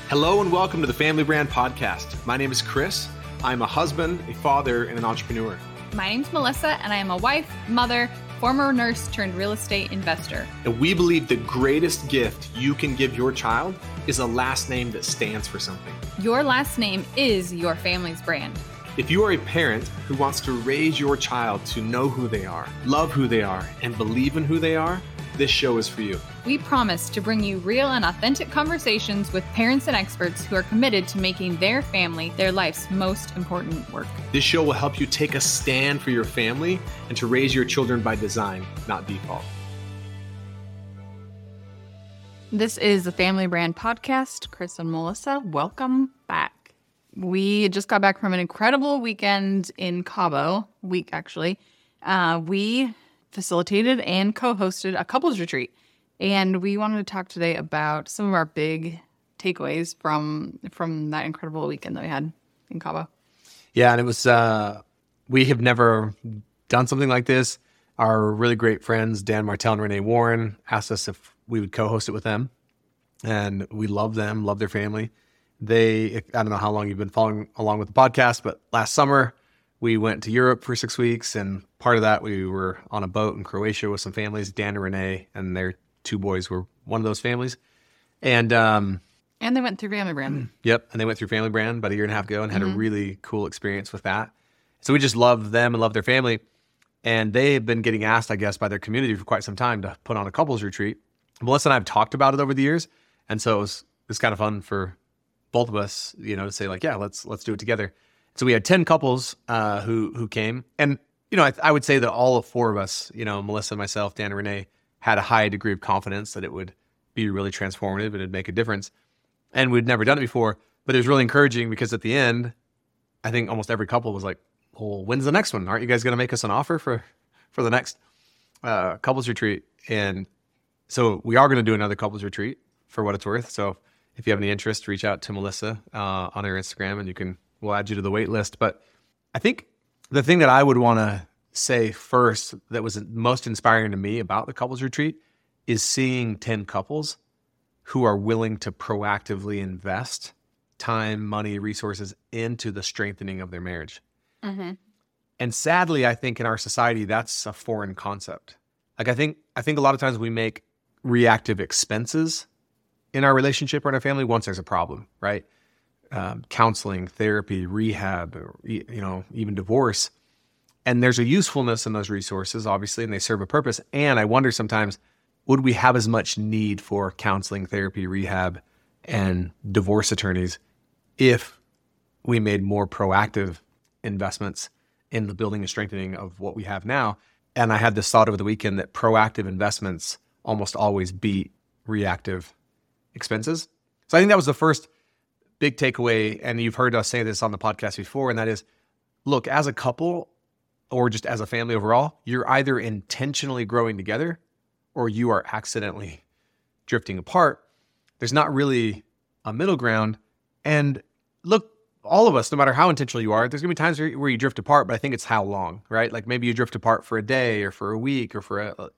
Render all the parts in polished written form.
Hello and welcome to the Family Brand Podcast. My name is Chris. I'm a husband, a father, and an entrepreneur. My name's Melissa, and I am a wife, mother, former nurse turned real estate investor. And we believe the greatest gift you can give your child is a last name that stands for something. Your last name is your family's brand. If you are a parent who wants to raise your child to know who they are, love who they are, and believe in who they are, this show is for you. We promise to bring you real and authentic conversations with parents and experts who are committed to making their family their life's most important work. This show will help you take a stand for your family and to raise your children by design, not default. This is the Family Brand Podcast. Chris and Melissa, welcome back. We just got back from an incredible weekend in Cabo, we facilitated and co-hosted a couples retreat. And we wanted to talk today about some of our big takeaways from that incredible weekend that we had in Cabo. Yeah, and it was, we have never done something like this. Our really great friends, Dan Martell and Renee Warren, asked us if we would co-host it with them. And we love them, love their family. I don't know how long you've been following along with the podcast, but last summer we went to Europe for 6 weeks. And part of that, we were on a boat in Croatia with some families. Dan and Renee and their two boys were one of those families. And they went through Family Brand. Yep. And they went through Family Brand about a year and a half ago and had a really cool experience with that. So we just love them and love their family. And they have been getting asked, I guess, by their community for quite some time to put on a couples retreat. Melissa and I have talked about it over the years. And so it was kind of fun for both of us, to say like, yeah, let's do it together. So we had 10 couples who came. And, I would say that all four of us, Melissa, myself, Dan, and Renee, had a high degree of confidence that it would be really transformative and it'd make a difference. And we'd never done it before, but it was really encouraging because at the end, I think almost every couple was like, well, when's the next one? Aren't you guys going to make us an offer for the next couples retreat? And so we are going to do another couples retreat for what it's worth. So if you have any interest, reach out to Melissa on her Instagram and we'll add you to the wait list. But I think the thing that I would want to say first that was most inspiring to me about the couples retreat is seeing 10 couples who are willing to proactively invest time, money, resources into the strengthening of their marriage. Mm-hmm. And sadly, I think in our society, that's a foreign concept. Like I think a lot of times we make reactive expenses in our relationship or in our family once there's a problem, right? Counseling, therapy, rehab, even divorce. And there's a usefulness in those resources, obviously, and they serve a purpose. And I wonder sometimes, would we have as much need for counseling, therapy, rehab, and divorce attorneys if we made more proactive investments in the building and strengthening of what we have now? And I had this thought over the weekend that proactive investments almost always beat reactive expenses. So I think that was the first big takeaway. And you've heard us say this on the podcast before, and that is, look, as a couple or just as a family overall, you're either intentionally growing together or you are accidentally drifting apart. There's not really a middle ground. And look, all of us, no matter how intentional you are, there's going to be times where you drift apart, but I think it's how long, right? Like maybe you drift apart for a day or for a week or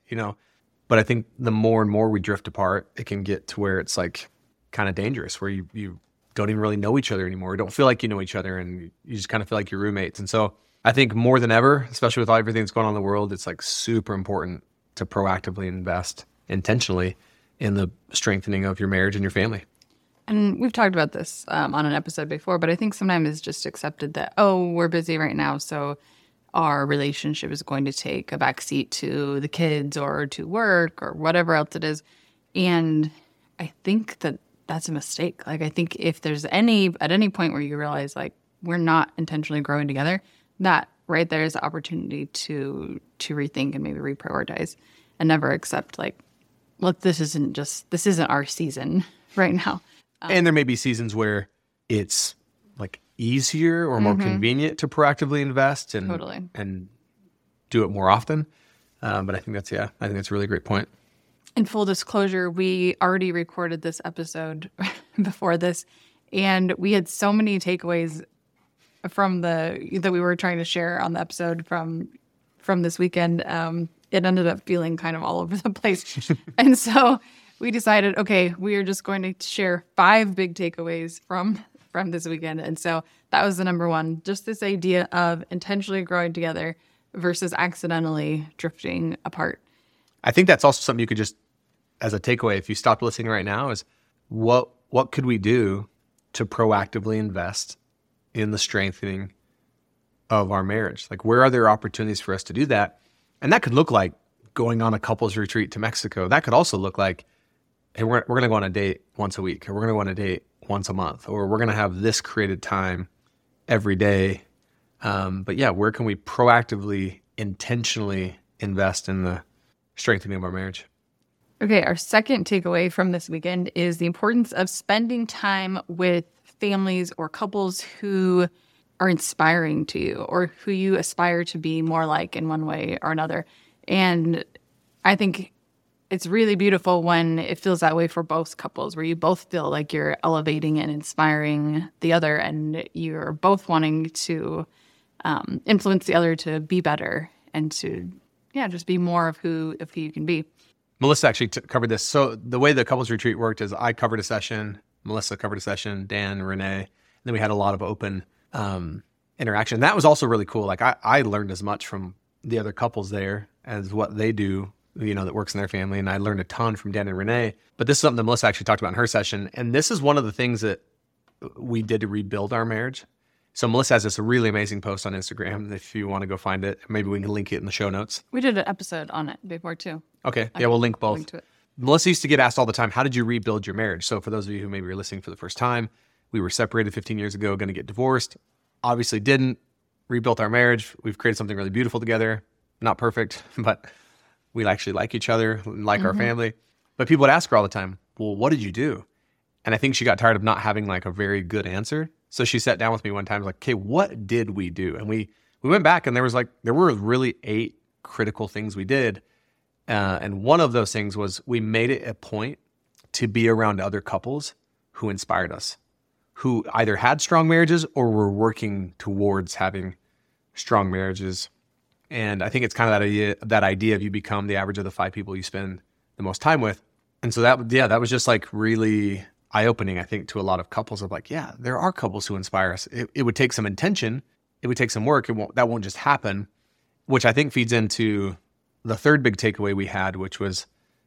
but I think the more and more we drift apart, it can get to where it's like kind of dangerous, where you don't even really know each other anymore. You don't feel like you know each other and you just kind of feel like you're roommates. And so I think more than ever, especially with everything that's going on in the world, it's like super important to proactively invest intentionally in the strengthening of your marriage and your family. And we've talked about this on an episode before, but I think sometimes it's just accepted that, we're busy right now, so our relationship is going to take a backseat to the kids or to work or whatever else it is. And I think that that's a mistake. Like, I think if there's at any point where you realize like we're not intentionally growing together, that right there is the opportunity to rethink and maybe reprioritize and never accept like, look, this isn't our season right now. And there may be seasons where it's like easier or more convenient to proactively invest and do it more often. But I think that's a really great point. In full disclosure, we already recorded this episode before this, and we had so many takeaways that we were trying to share on the episode from this weekend. It ended up feeling kind of all over the place. And so we decided, okay, we are just going to share 5 big takeaways from this weekend. And so that was the number one, just this idea of intentionally growing together versus accidentally drifting apart. I think that's also something you could just, as a takeaway, if you stopped listening right now, is what could we do to proactively invest in the strengthening of our marriage? Like, where are there opportunities for us to do that? And that could look like going on a couples retreat to Mexico. That could also look like, hey, we're going to go on a date once a week, or we're going to go on a date once a month, or we're going to have this created time every day. But yeah, where can we proactively, intentionally invest in the strengthening of our marriage? Okay, our second takeaway from this weekend is the importance of spending time with families or couples who are inspiring to you or who you aspire to be more like in one way or another. And I think it's really beautiful when it feels that way for both couples, where you both feel like you're elevating and inspiring the other, and you're both wanting to influence the other to be better and to, just be more of who you can be. Melissa actually covered this. So the way the couples retreat worked is I covered a session, Melissa covered a session, Dan, Renee, and then we had a lot of open interaction. That was also really cool. Like I learned as much from the other couples there as what they do, that works in their family. And I learned a ton from Dan and Renee. But this is something that Melissa actually talked about in her session. And this is one of the things that we did to rebuild our marriage. So Melissa has this really amazing post on Instagram. If you want to go find it, maybe we can link it in the show notes. We did an episode on it before too. Okay. Yeah, we'll link both. Melissa used to get asked all the time, how did you rebuild your marriage? So for those of you who maybe are listening for the first time, we were separated 15 years ago, going to get divorced. Obviously didn't. Rebuilt our marriage. We've created something really beautiful together. Not perfect, but we actually like each other, like our family. But people would ask her all the time, well, what did you do? And I think she got tired of not having like a very good answer. So she sat down with me one time, like, okay, what did we do? And we went back, and there were really 8 critical things we did. And one of those things was we made it a point to be around other couples who inspired us, who either had strong marriages or were working towards having strong marriages. And I think it's kind of that idea of you become the average of the 5 people you spend the most time with. And so that was just like really eye-opening, I think, to a lot of couples of like, yeah, there are couples who inspire us. It would take some intention. It would take some work. That won't just happen, which I think feeds into the third big takeaway we had, which was,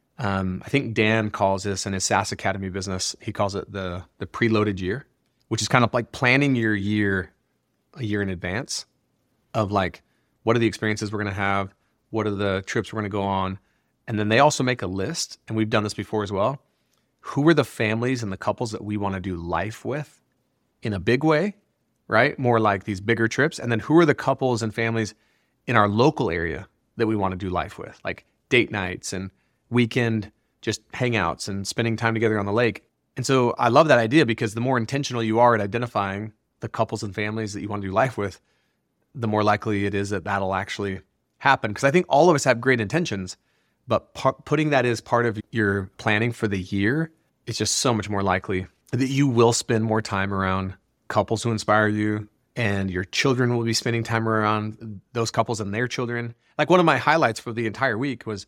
I think Dan calls this in his SaaS Academy business, he calls it the preloaded year, which is kind of like planning your year a year in advance of like, what are the experiences we're going to have? What are the trips we're going to go on? And then they also make a list, and we've done this before as well. Who are the families and the couples that we want to do life with in a big way, right? More like these bigger trips. And then who are the couples and families in our local area that we want to do life with, like date nights and weekend just hangouts and spending time together on the lake. And so I love that idea, because the more intentional you are at identifying the couples and families that you want to do life with, the more likely it is that that'll actually happen. Because I think all of us have great intentions, but putting that as part of your planning for the year, it's just so much more likely that you will spend more time around couples who inspire you, and your children will be spending time around those couples and their children. Like one of my highlights for the entire week was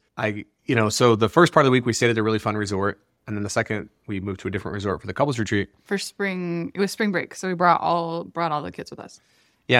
so the first part of the week we stayed at a really fun resort. And then the second we moved to a different resort for the couples retreat. For spring, it was spring break. So we brought all the kids with us. Yeah,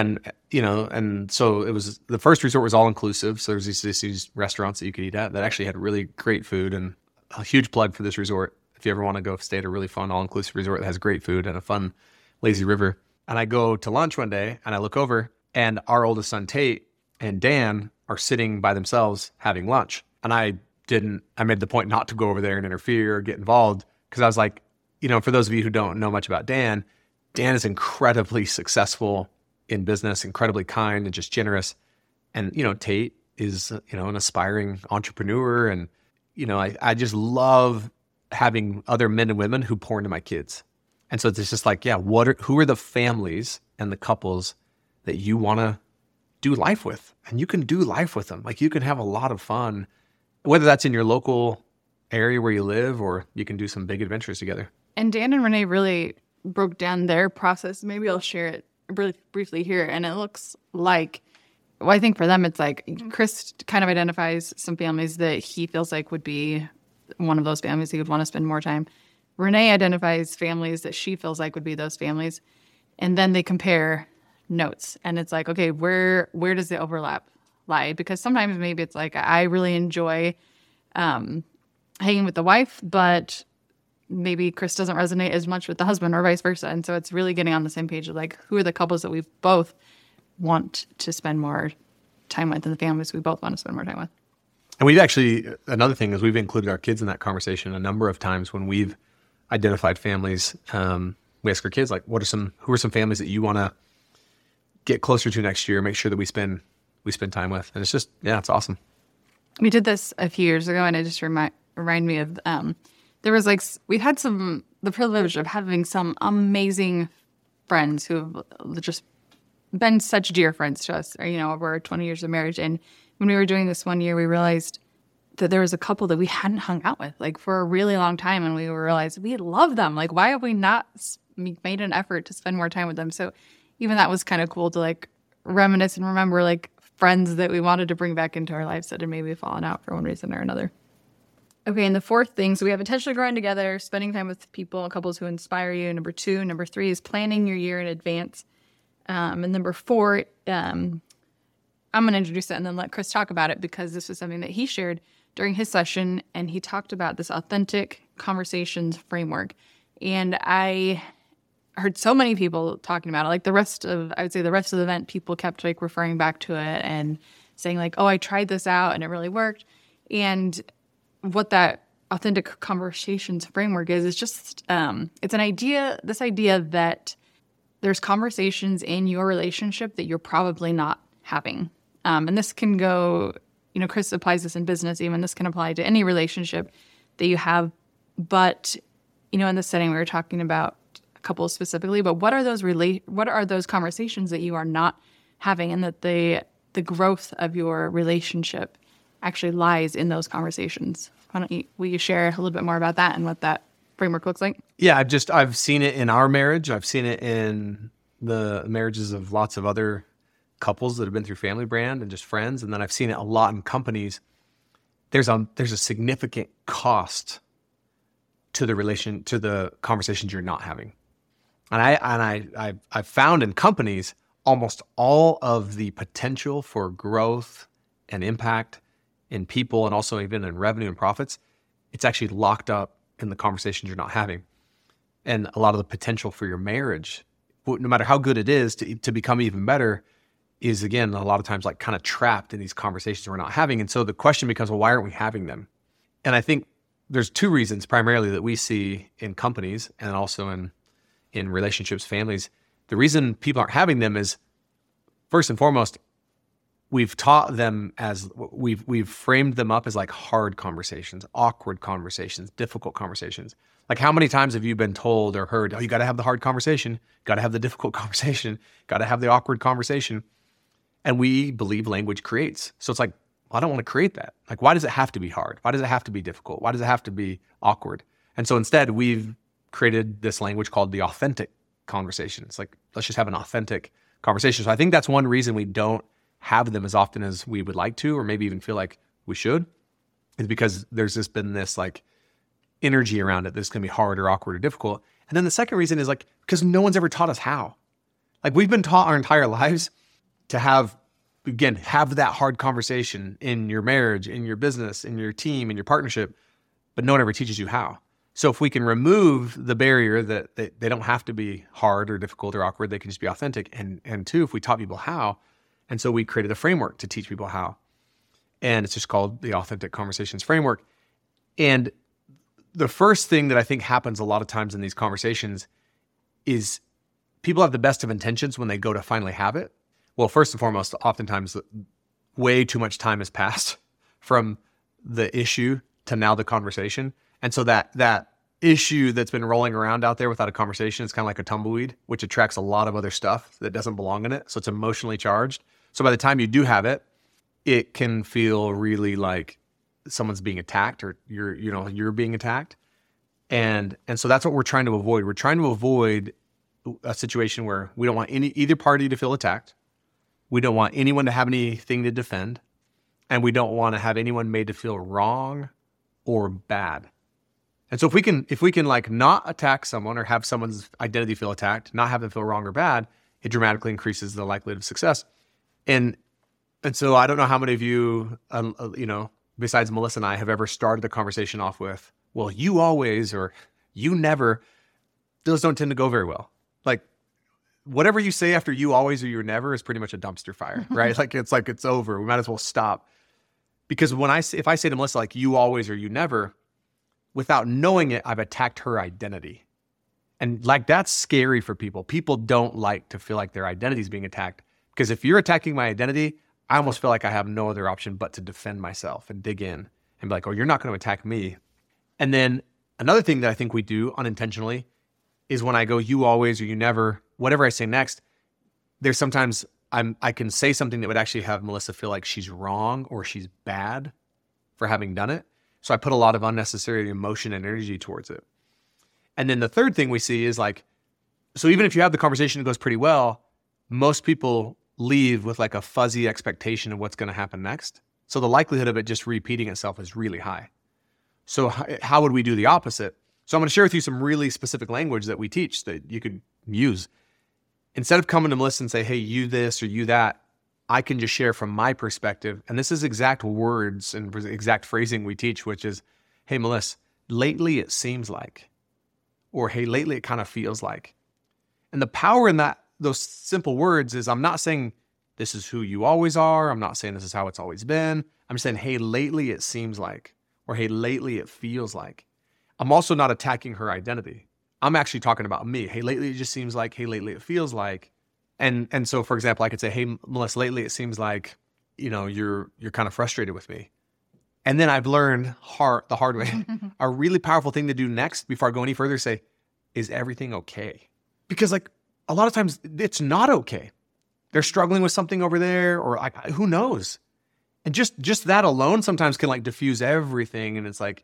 and so it was, the first resort was all inclusive. So there's these restaurants that you could eat at that actually had really great food, and a huge plug for this resort. If you ever want to go stay at a really fun all-inclusive resort that has great food and a fun lazy river. And I go to lunch one day and I look over, and our oldest son, Tate, and Dan are sitting by themselves having lunch. And I made the point not to go over there and interfere or get involved, because I was like, for those of you who don't know much about Dan is incredibly successful in business, incredibly kind and just generous. And, Tate is, an aspiring entrepreneur. And, I just love having other men and women who pour into my kids. And so it's just like, yeah, who are the families and the couples that you want to do life with? And you can do life with them. Like, you can have a lot of fun, whether that's in your local area where you live, or you can do some big adventures together. And Dan and Renee really broke down their process. Maybe I'll share it really briefly here. And it looks like, I think for them, it's like Chris kind of identifies some families that he feels like would be one of those families he would want to spend more time. Renee identifies families that she feels like would be those families. And then they compare notes. And it's like, okay, where does the overlap lie? Because sometimes maybe it's like, I really enjoy hanging with the wife, but maybe Chris doesn't resonate as much with the husband or vice versa. And so it's really getting on the same page of like, who are the couples that we both want to spend more time with and the families we both want to spend more time with. And we've actually, another thing is we've included our kids in that conversation a number of times when we've identified families. We ask our kids, like, who are some families that you want to get closer to next year, make sure that we spend time with. And it's just, yeah, it's awesome. We did this a few years ago, and it just remind me of, there was like, we had the privilege of having some amazing friends who have just been such dear friends to us, over 20 years of marriage. And when we were doing this one year, we realized that there was a couple that we hadn't hung out with like for a really long time. And we realized we love them. Like, why have we not made an effort to spend more time with them? So even that was kind of cool to like reminisce and remember like friends that we wanted to bring back into our lives that had maybe fallen out for one reason or another. Okay, and the fourth thing, so we have intentionally growing together, spending time with people, couples who inspire you. Number 2. Number 3 is planning your year in advance. And number 4, I'm going to introduce it and then let Chris talk about it because this was something that he shared during his session, and he talked about this authentic conversations framework. And I heard so many people talking about it. Like the rest of the event, people kept like referring back to it and saying like, oh, I tried this out and it really worked. And what that authentic conversations framework is just, it's this idea that there's conversations in your relationship that you're probably not having. And this can go, Chris applies this in business, even this can apply to any relationship that you have. But, in this setting, we were talking about couples specifically, but what are those conversations that you are not having, and that the growth of your relationship actually lies in those conversations? Will you share a little bit more about that and what that framework looks like? Yeah, I've seen it in our marriage. I've seen it in the marriages of lots of other couples that have been through Family Brand and just friends. And then I've seen it a lot in companies. There's a significant cost to the conversations you're not having. And I've found in companies almost all of the potential for growth and impact in people and also even in revenue and profits, it's actually locked up in the conversations you're not having. And a lot of the potential for your marriage, no matter how good it is to become even better, is again, a lot of times like kind of trapped in these conversations we're not having. And so the question becomes, well, why aren't we having them? And I think there's 2 reasons primarily that we see in companies and also in relationships, families. The reason people aren't having them is, first and foremost, we've taught them as we've framed them up as like hard conversations, awkward conversations, difficult conversations. Like how many times have you been told or heard, oh, you got to have the hard conversation, got to have the difficult conversation, got to have the awkward conversation. And we believe language creates. So it's like, well, I don't want to create that. Like, why does it have to be hard? Why does it have to be difficult? Why does it have to be awkward? And so instead we've created this language called the authentic conversation. It's like, let's just have an authentic conversation. So I think that's one reason we don't have them as often as we would like to, or maybe even feel like we should, is because there's just been this like energy around it that's going to be hard or awkward or difficult. And then the second reason is like, because no one's ever taught us how. Like we've been taught our entire lives to have that hard conversation in your marriage, in your business, in your team, in your partnership, but no one ever teaches you how. So if we can remove the barrier that they don't have to be hard or difficult or awkward, they can just be authentic. And 2, if we taught people how, and so we created a framework to teach people how. And it's just called the Authentic Conversations Framework. And the first thing that I think happens a lot of times in these conversations is people have the best of intentions when they go to finally have it. Well, first and foremost, oftentimes way too much time has passed from the issue to now the conversation. And so that issue that's been rolling around out there without a conversation is kind of like a tumbleweed, which attracts a lot of other stuff that doesn't belong in it. So it's emotionally charged. So by the time you do have it, it can feel really like someone's being attacked or you're being attacked. And so that's what we're trying to avoid. We're trying to avoid a situation where we don't want either party to feel attacked. We don't want anyone to have anything to defend. And we don't want to have anyone made to feel wrong or bad. And so if we can like not attack someone or have someone's identity feel attacked, not have them feel wrong or bad, it dramatically increases the likelihood of success. And so I don't know how many of you, besides Melissa and I, have ever started the conversation off with, well, you always, or you never. Those don't tend to go very well. Like whatever you say after you always or you never is pretty much a dumpster fire, right? It's over. We might as well stop. Because if I say to Melissa, like you always or you never, without knowing it, I've attacked her identity. And like that's scary for people. People don't like to feel like their identity is being attacked. Because if you're attacking my identity, I almost feel like I have no other option but to defend myself and dig in and be like, oh, you're not going to attack me. And then another thing that I think we do unintentionally is when I go, you always or you never, whatever I say next, there's sometimes I can say something that would actually have Melissa feel like she's wrong or she's bad for having done it. So I put a lot of unnecessary emotion and energy towards it. And then the third thing we see is like, so even if you have the conversation that goes pretty well, most people leave with like a fuzzy expectation of what's going to happen next. So the likelihood of it just repeating itself is really high. So how would we do the opposite? So I'm going to share with you some really specific language that we teach that you could use. Instead of coming to Melissa and say, hey, you this or you that, I can just share from my perspective. And this is exact words and exact phrasing we teach, which is, hey, Melissa, lately it seems like, or hey, lately it kind of feels like. And the power in those simple words is I'm not saying this is who you always are. I'm not saying this is how it's always been. I'm saying, hey, lately it seems like, or hey, lately it feels like. I'm also not attacking her identity. I'm actually talking about me. Hey, lately it just seems like, hey, lately it feels like. And so, for example, I could say, hey, Melissa, lately it seems like, you're kind of frustrated with me. And then I've learned the hard way, a really powerful thing to do next before I go any further, say, is everything okay? Because like a lot of times it's not okay. They're struggling with something over there, or like, who knows? And just that alone sometimes can like diffuse everything. And it's like,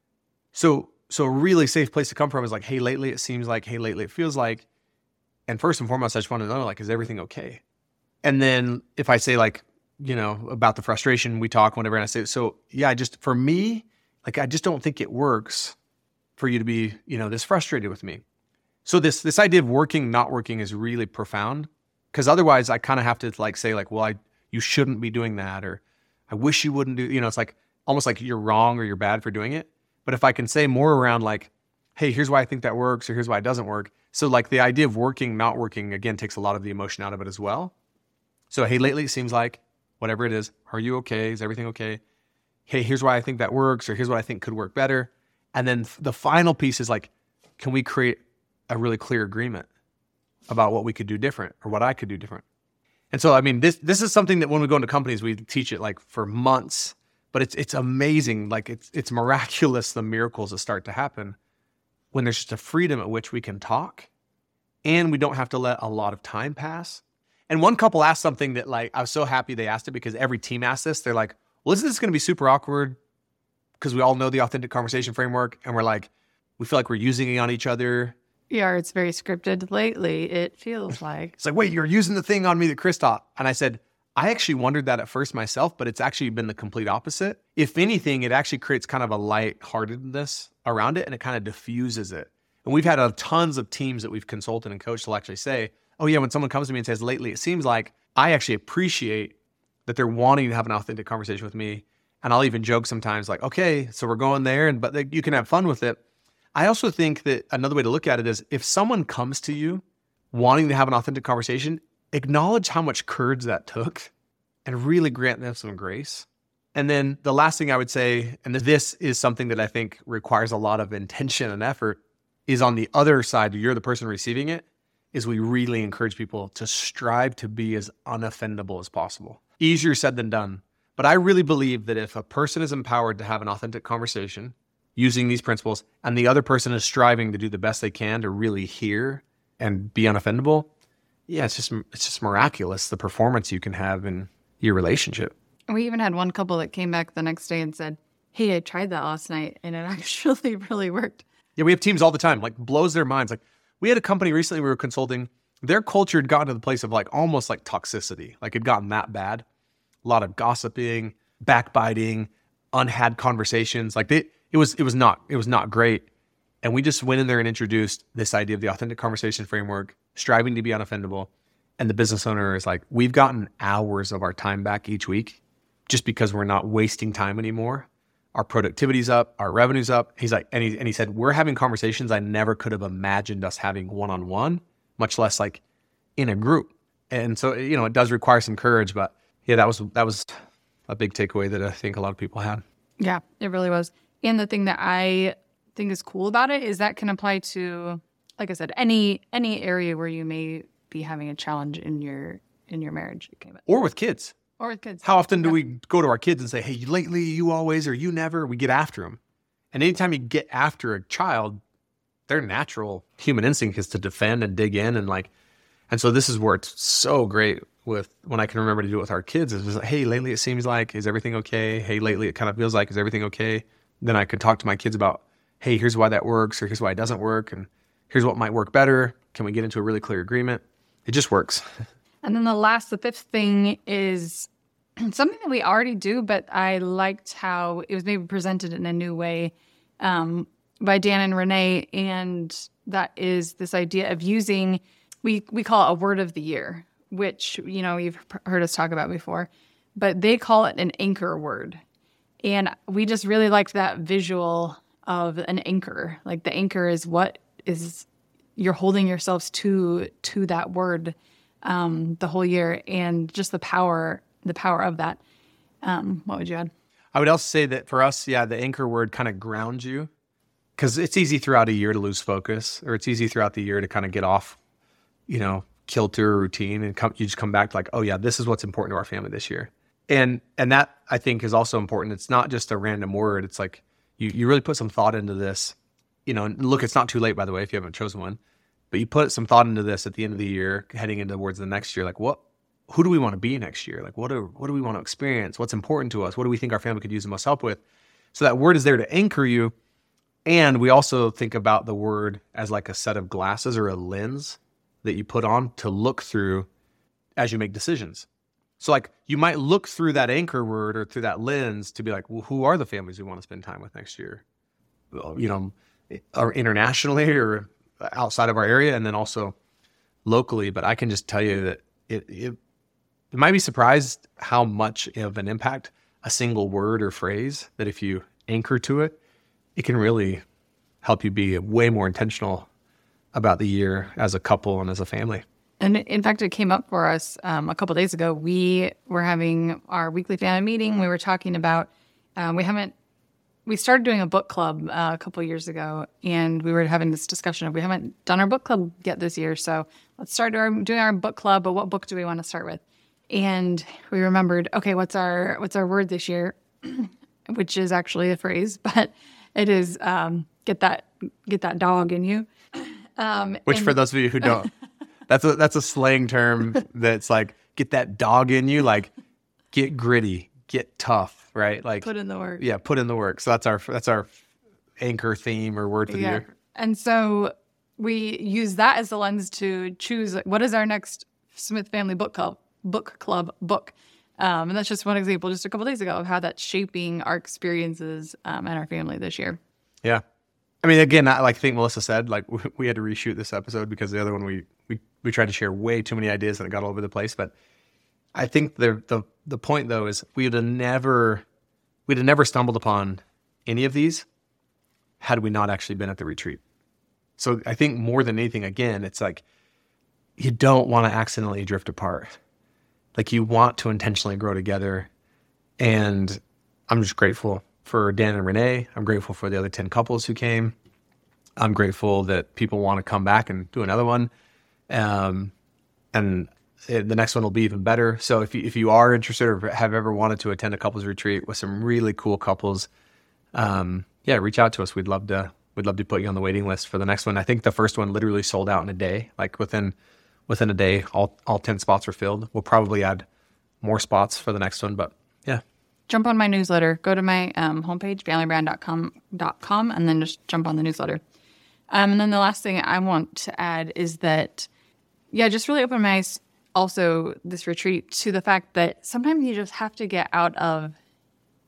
so a really safe place to come from is like, hey, lately it seems like, hey, lately it feels like. And first and foremost, I just want to know, like, is everything okay? And then if I say like, about the frustration, we talk whenever, and I say, so yeah, for me, like, I just don't think it works for you to be, this frustrated with me. So this idea of working, not working is really profound, because otherwise I kind of have to like say like, well, you shouldn't be doing that, or I wish you wouldn't do, it's like almost like you're wrong or you're bad for doing it. But if I can say more around like, hey, here's why I think that works, or here's why it doesn't work. So like the idea of working, not working, again, takes a lot of the emotion out of it as well. So, hey, lately it seems like, whatever it is, are you okay? Is everything okay? Hey, here's why I think that works, or here's what I think could work better. And then the final piece is like, can we create a really clear agreement about what we could do different or what I could do different? And so, I mean, this is something that when we go into companies, we teach it like for months, but it's amazing. Like it's miraculous, the miracles that start to happen when there's just a freedom at which we can talk and we don't have to let a lot of time pass. And one couple asked something that like, I was so happy they asked it, because every team asked this. They're like, well, isn't this going to be super awkward? Because we all know the authentic conversation framework. And we're like, we feel like we're using it on each other. Yeah, it's very scripted lately, it feels like. It's like, wait, you're using the thing on me that Chris taught. And I said, I actually wondered that at first myself, but it's actually been the complete opposite. If anything, it actually creates kind of a lightheartedness around it, and it kind of diffuses it. And we've had tons of teams that we've consulted and coached will actually say, oh yeah, when someone comes to me and says, lately it seems like, I actually appreciate that they're wanting to have an authentic conversation with me. And I'll even joke sometimes like, okay, so we're going there, but you can have fun with it. I also think that another way to look at it is, if someone comes to you wanting to have an authentic conversation, acknowledge how much courage that took and really grant them some grace. And then the last thing I would say, and this is something that I think requires a lot of intention and effort, is on the other side, you're the person receiving it, is we really encourage people to strive to be as unoffendable as possible. Easier said than done. But I really believe that if a person is empowered to have an authentic conversation using these principles, and the other person is striving to do the best they can to really hear and be unoffendable, yeah, it's just miraculous, the performance you can have in your relationship. We even had one couple that came back the next day and said, hey, I tried that last night and it actually really worked. Yeah, we have teams all the time, like blows their minds. Like we had a company recently we were consulting, their culture had gotten to the place of like almost like toxicity. Like it gotten that bad. A lot of gossiping, backbiting, unhad conversations. Like it was not great. And we just went in there and introduced this idea of the authentic conversation framework, striving to be unoffendable. And the business owner is like, we've gotten hours of our time back each week just because we're not wasting time anymore. Our productivity's up, our revenue's up. He's like, and he said, we're having conversations I never could have imagined us having one-on-one, much less like in a group. And so, it does require some courage, but yeah, that was a big takeaway that I think a lot of people had. Yeah, it really was. And the thing that I think is cool about it is that can apply to, like I said, any area where you may be having a challenge in your marriage. Or with kids. Or with kids. How often do we go to our kids and say, hey, lately, you always, or you never? We get after them. And anytime you get after a child, their natural human instinct is to defend and dig in. And so this is where it's so great with when I can remember to do it with our kids is just like, hey, lately it seems like, is everything okay? Hey, lately it kind of feels like, is everything okay? Then I could talk to my kids about, hey, here's why that works, or here's why it doesn't work, and here's what might work better. Can we get into a really clear agreement? It just works. And then the fifth thing is something that we already do, but I liked how it was maybe presented in a new way by Dan and Renee. And that is this idea of using, we call it a word of the year, which, you've heard us talk about before, but they call it an anchor word. And we just really liked that visual of an anchor. Like the anchor is what is you're holding yourselves to that word the whole year, and just the power of that. What would you add? I would also say that for us, the anchor word kind of grounds you, because it's easy throughout a year to lose focus, or it's easy throughout the year to kind of get off, kilter or routine, and you just come back to like, oh yeah, this is what's important to our family this year. And that I think is also important. It's not just a random word. It's like you really put some thought into this, and look, it's not too late, by the way, if you haven't chosen one, but you put some thought into this at the end of the year, heading into towards the next year. Like who do we want to be next year? Like what do we want to experience? What's important to us? What do we think our family could use the most help with? So that word is there to anchor you. And we also think about the word as like a set of glasses or a lens that you put on to look through as you make decisions. So like you might look through that anchor word or through that lens to be like, well, who are the families we want to spend time with next year? Or internationally or outside of our area, and then also locally. But I can just tell you that it might be surprised how much of an impact a single word or phrase that if you anchor to it, it can really help you be way more intentional about the year as a couple and as a family. And in fact, it came up for us a couple of days ago. We were having our weekly family meeting. We were talking about, we started doing a book club a couple of years ago, and we were having this discussion of we haven't done our book club yet this year. So let's start doing our book club, but what book do we want to start with? And we remembered, okay, what's our word this year? Which is actually a phrase, but it is get that dog in you. Which for those of you who don't, that's a slang term that's like get that dog in you, like get gritty, get tough, right? Like put in the work. Yeah, put in the work. So that's our anchor theme or word for the year. And so we use that as the lens to choose what is our next Smith Family Book Club book. And that's just one example, just a couple of days ago, of how that's shaping our experiences and our family this year. Yeah. I mean, again, I think Melissa said, like we had to reshoot this episode because the other one we tried to share way too many ideas and it got all over the place. But I think the point though is we'd have never stumbled upon any of these had we not actually been at the retreat. So I think more than anything, again, it's like you don't want to accidentally drift apart. Like you want to intentionally grow together. And I'm just grateful for Dan and Renee. I'm grateful for the other 10 couples who came. I'm grateful that people want to come back and do another one. And the next one will be even better. So if you are interested or have ever wanted to attend a couples retreat with some really cool couples, reach out to us. We'd love to put you on the waiting list for the next one. I think the first one literally sold out in a day. Like within a day, all 10 spots were filled. We'll probably add more spots for the next one, but yeah. Jump on my newsletter. Go to my homepage, familybrand.com, and then just jump on the newsletter. And then the last thing I want to add is that, just really open my eyes also this retreat to the fact that sometimes you just have to get out of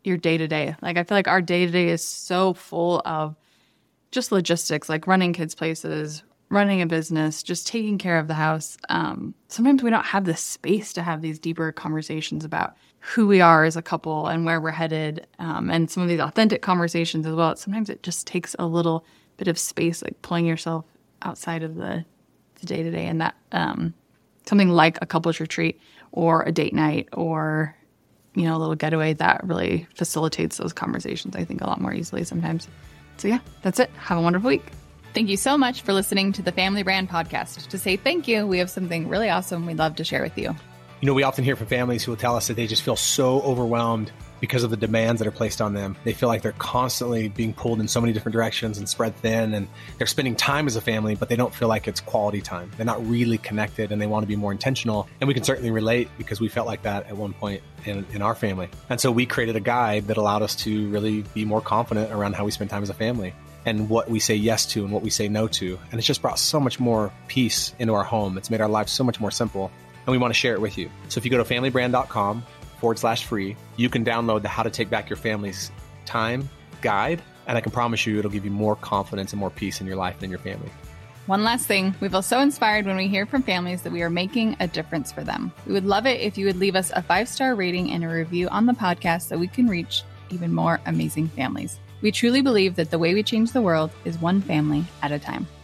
your day to day. Like, I feel like our day to day is so full of just logistics, like running kids' places, running a business, just taking care of the house. Sometimes we don't have the space to have these deeper conversations about who we are as a couple and where we're headed, and some of these authentic conversations as well. Sometimes it just takes a little bit of space, like pulling yourself outside of the day-to-day, and that something like a couples retreat or a date night or, you know, a little getaway, that really facilitates those conversations, I think, a lot more easily sometimes. So yeah, that's it. Have a wonderful week. Thank you so much for listening to the Family Brand Podcast. To say thank you, we have something really awesome we'd love to share with you. You know, we often hear from families who will tell us that they just feel so overwhelmed because of the demands that are placed on them. They feel like they're constantly being pulled in so many different directions and spread thin, and they're spending time as a family, but they don't feel like it's quality time. They're not really connected, and they want to be more intentional. And we can certainly relate because we felt like that at one point in our family. And so we created a guide that allowed us to really be more confident around how we spend time as a family and what we say yes to and what we say no to. And it's just brought so much more peace into our home. It's made our lives so much more simple. And we want to share it with you. So if you go to familybrand.com/free, you can download the How to Take Back Your Family's Time guide. And I can promise you it'll give you more confidence and more peace in your life and in your family. One last thing, we feel so inspired when we hear from families that we are making a difference for them. We would love it if you would leave us a 5-star rating and a review on the podcast so we can reach even more amazing families. We truly believe that the way we change the world is one family at a time.